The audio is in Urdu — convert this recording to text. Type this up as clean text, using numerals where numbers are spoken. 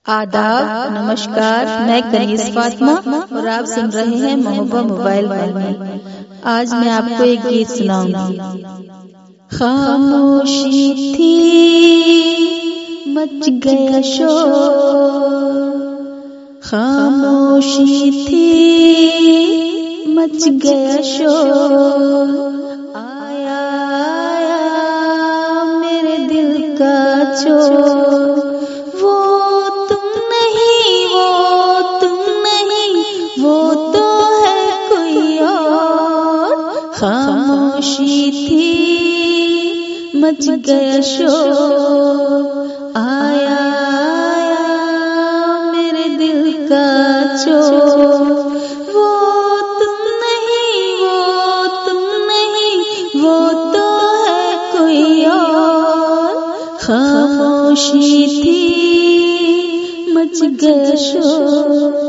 آداب، نمشکار، میں کنیز فاطمہ اور آپ سن رہے ہیں محبہ موبائل میں۔ آج میں آپ کو ایک گیت سناؤں گی۔ خاموشی تھی مچ گیا شور، خاموشی تھی مچ گیا شور، آیا آیا میرے دل کا چور، خاموشی تھی مچ گیا شور، آیا آیا میرے دل کا چور، وہ تم نہیں، وہ تم نہیں، وہ تو ہے کوئی اور، خاموشی تھی مچ گیا شور۔